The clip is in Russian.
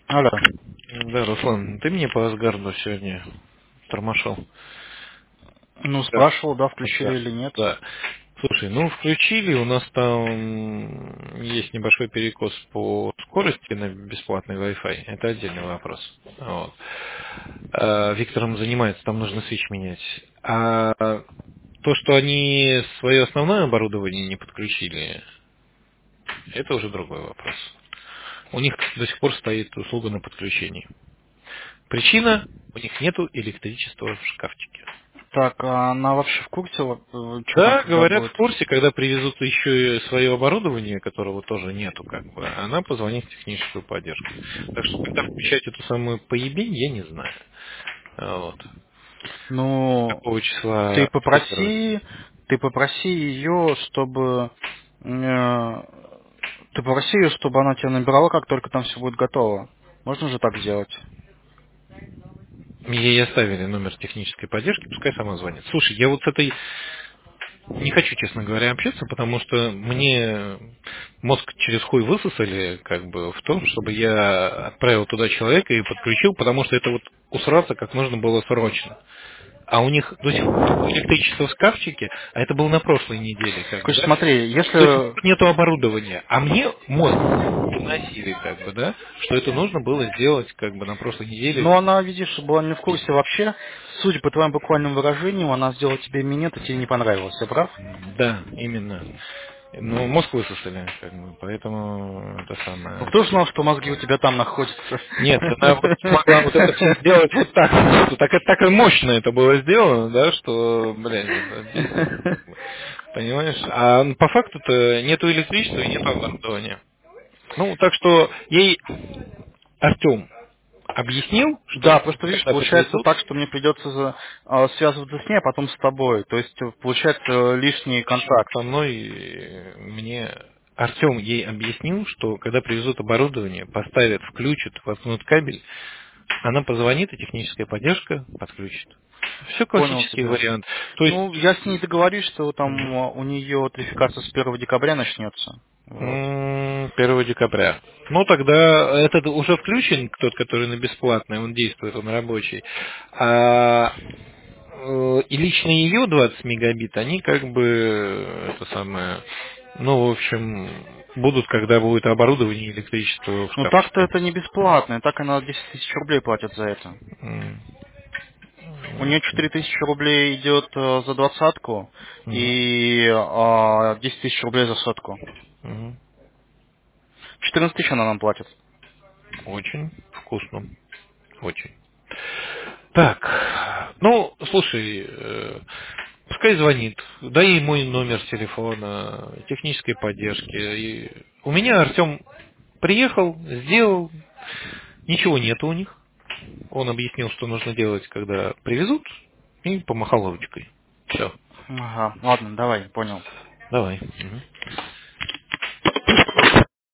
Алло. Да, Руслан, ты мне по Асгарду сегодня тормошил. Ну, Да. спрашивал, да, включили Асгард. или нет. Да. Слушай, ну включили, у нас там есть небольшой перекос по скорости на бесплатный Wi-Fi. Это отдельный вопрос. Вот. Виктором занимается, там нужно свич менять. А то, что они свое основное оборудование не подключили, это уже другой вопрос. У них до сих пор стоит услуга на подключении. Причина — у них нету электричества в шкафчике. Так, а она вообще в курсе, что там Да, когда говорят, будет? в курсе, когда привезут еще и свое оборудование, которого тоже нету, как бы, она позвонит в техническую поддержку. Так что, когда включать эту самую поебень, я не знаю. Вот. Ну, Какого ты числа тестировать? попроси, ты попроси ее, чтобы... э, Ты попроси ее, чтобы она тебя набирала, как только там все будет готово. Можно же так сделать? Ей оставили номер технической поддержки, пускай сама звонит. Слушай, я вот с этой не хочу, честно говоря, общаться, потому что мне мозг через хуй высосали, как бы, в том, чтобы я отправил туда человека и подключил, потому что это вот усраться как нужно было срочно. А у них до сих пор электричество в шкафчике, а это было на прошлой неделе, как бы, Короче, да? смотри, То есть если... нету оборудования, а мне мозг вносили, как бы, да, что это нужно было сделать, как бы, на прошлой неделе. Ну, она, видишь, была не в курсе вообще. Судя по твоим буквальным выражениям, она сделала тебе минет, и тебе не понравилось. Я прав? Да, именно. Ну, мозг высосали, как бы, поэтому это Ну, самое. кто ж знал, что мозги у тебя там находятся? Нет, она вот смогла вот это все сделать вот так, что так и мощно это было сделано, да, что, блядь, это пиздец. Понимаешь? А по факту-то нету электричества и нету оборудования. Ну, так что ей Артем объяснил, что Да, просто видишь, когда получается привезут, так, что мне придется связываться с ней, а потом с тобой. То есть получается лишний контакт. со мной мне Артем ей объяснил, что когда привезут оборудование, поставят, включат, воткнут кабель, она позвонит, и техническая поддержка подключит. Все Понял классический тебя. вариант. То есть Ну, я с ней договорюсь, что там у нее тарификация с 1 декабря начнется. Вот. 1 декабря. Ну, тогда этот уже включен, тот, который на бесплатный, он действует, он рабочий. И лично ее 20 мегабит, они как бы, это самое, ну, в общем, будут, когда будет оборудование и электричество в Ну, так-то шкафчике. это не бесплатно, и так она 10 тысяч рублей платит за это. М, У нее 4 тысячи рублей идет за двадцатку мгм, и 10 тысяч рублей за сотку. мгм. 14 тысяч она нам платит. Очень вкусно. Очень. Так, ну, слушай, пускай звонит, дай ей мой номер телефона, технической поддержки. И у меня Артем приехал, сделал, ничего нету у них. Он объяснил, что нужно делать, когда привезут, и помахал ручкой. Все, Ага, ладно, давай, понял. давай. Мгм.